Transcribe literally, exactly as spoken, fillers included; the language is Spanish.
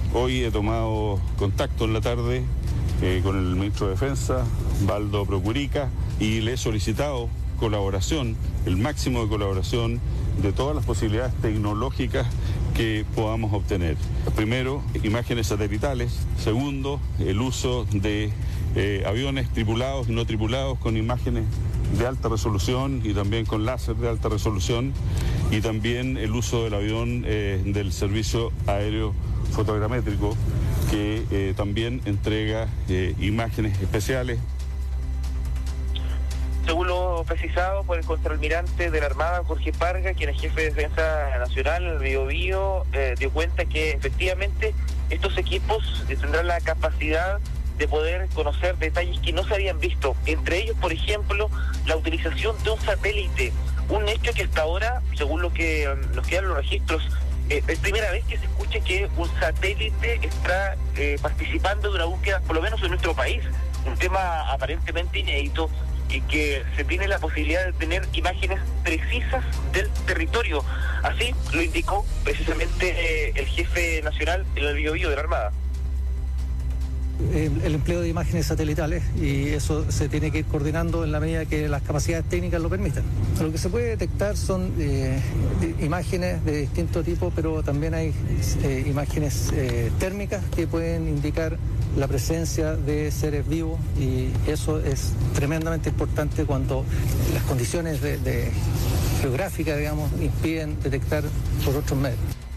Hoy he tomado contacto en la tarde eh, con el ministro de Defensa, Baldo Procurica, y le he solicitado colaboración, el máximo de colaboración de todas las posibilidades tecnológicas que podamos obtener. Primero, imágenes satelitales. Segundo, el uso de eh, aviones tripulados y no tripulados con imágenes de alta resolución y también con láser de alta resolución, y también el uso del avión eh, del servicio aéreo fotogramétrico, que eh, también entrega eh, imágenes especiales. Según lo precisado por el contraalmirante de la Armada, Jorge Parga, quien es jefe de Defensa Nacional en el Biobío, eh, dio cuenta que efectivamente estos equipos tendrán la capacidad de poder conocer detalles que no se habían visto, entre ellos, por ejemplo, la utilización de un satélite, un hecho que hasta ahora, según lo que nos quedan los registros, eh, es primera vez que se escucha que un satélite está eh, participando de una búsqueda, por lo menos en nuestro país, un tema aparentemente inédito, y que se tiene la posibilidad de tener imágenes precisas del territorio. Así lo indicó precisamente eh, el jefe nacional en el Biobío de la Armada. El, el empleo de imágenes satelitales, y eso se tiene que ir coordinando en la medida que las capacidades técnicas lo permitan. Lo que se puede detectar son eh, imágenes de distinto tipo, pero también hay eh, imágenes eh, térmicas que pueden indicar la presencia de seres vivos, y eso es tremendamente importante cuando las condiciones de, de geográficas, digamos, impiden detectar por otros medios.